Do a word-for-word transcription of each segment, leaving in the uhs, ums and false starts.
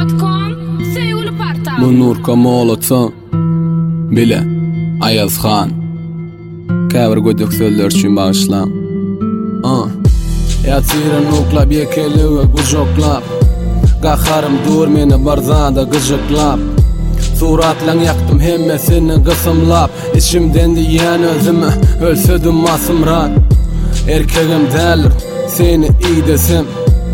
dot com sevgili portal. Munur Kamoloğlu bile Ayaz Khan Käbir gödük sözler üçün bağışlan. Ah, yatıran nuklap yekeliwe gujoklap, gaharım dur meni barzanda gıjıklap. Suratlan yaktım hemmesini gısımlap, içimden diyen özümü ölsödüm masımrat. Erkegim derler seni iyi desem,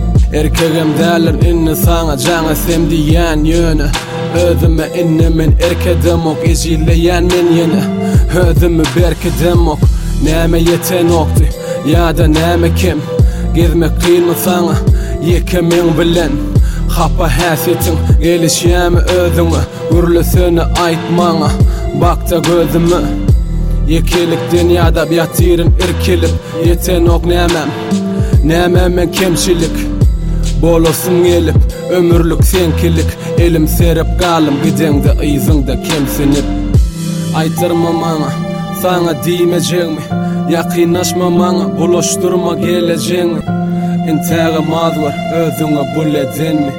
erkegim derler inni sana cana sem diyen yönü. Özüme innimin erkedim ok, ecileyen men yeni. Özümü berkedim ok, näme yeten oktu ya da näme kim. Gezmek kıyın mı sana yekemin bilen, hapa häsetin gelişyemi özüme. Gürlüsünü aytmana bak da gözümü. Yekilik dünyada biyatirin irkilip, yeten ok nämem, nämem men kemçilik. Bolosun gelip, ömürlük senkilik, elim serip kalım gidende ıyzında kemsinip. Aytırma mana, sana diymeyeceğimi, yakinaşma mana, buluşturma geleceğini. İntäge maz var, özüňe bul edinmi.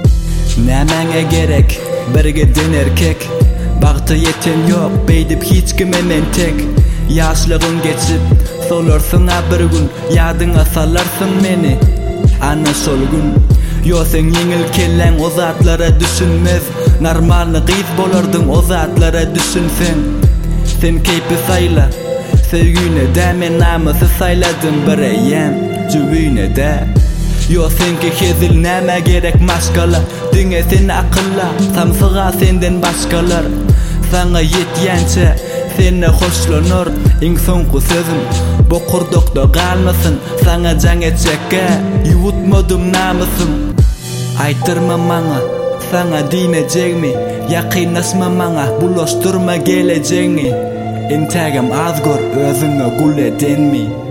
Nämäňe gerek, birgeden erkek. Bagty yeten ýok, beýdip hiç kime men tek. Ýaşlygym geçip, solarsyňa bir gün, ýadyňa salarsyn meni. Ana şol gün, yo sen ýeňil kellen o zatlara düşünmez. Normalny gyz bolardyň o zatlara düşünsen. Sen keýpi saýla, sevgüne de men namysy saýladym bir eýem, jübüne de. Yo senki hezil näme gerek maşgala, diňe sen akylla, samsyga senden başgalar. Sana ýetýänçe seni hoşlanır, iň soňky sözüm bu kurdukda galmasyn. Sana jaň etjekkä ýuwutmadym namysym. Aytyrma maňa, sana diýmejekmi, ýakynlaşma maňa, bulaşdyrma geleceğini. Intagam az gör, özüňe gul edenmi.